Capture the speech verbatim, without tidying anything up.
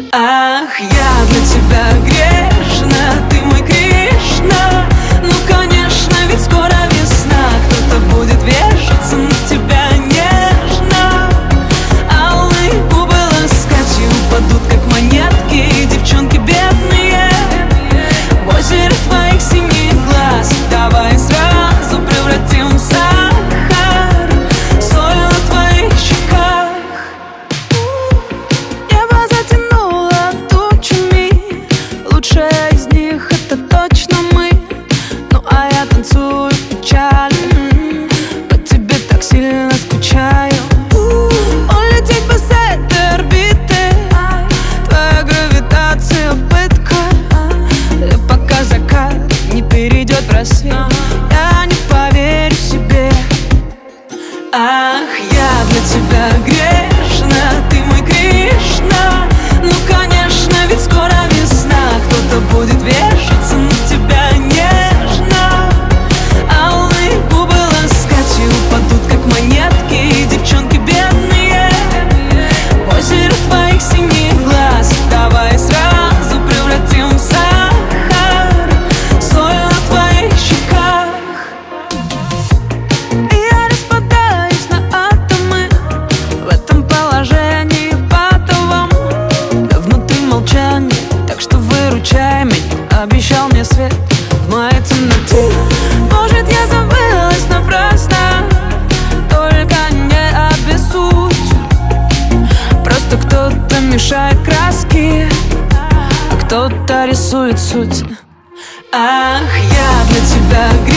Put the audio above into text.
Ах, я для тебя грешна, ты мой Кришна. Ну, конечно, ведь скоро весна, кто-то будет вешаться на тебя нежно. Алые губы ласкать упадут, как монетки, девчонки бедные. В озере твоих синих глаз давай сразу превратим в сахар, соль на твоих щеках. Небо затянуло тучами, лучшая из них это точно мы. Ну а я танцую в печали, по тебе так сильно скучаю. Улететь бы с этой орбиты, твоя гравитация пытка. И пока закат не перейдет в рассвет, я не поверю себе. Ах, я для тебя грешна, ты мой Кришна. Ну, конечно, ведь скоро весна, кто-то будет вешаться на тебя нежно. Алые губы ласкать упадут, как монетки, девчонки бедные. В озере твоих синих глаз давай сразу превратим в сахар, соль на твоих щеках. Я распадаюсь на атомы в этом положении патовом. Внутри молчание, так что выручай меня. Обещал мне свет в моей темноте. Может, я забылась напрасно, только не обессудь. Просто кто-то мешает краски, а кто-то рисует суть. Ах, я для тебя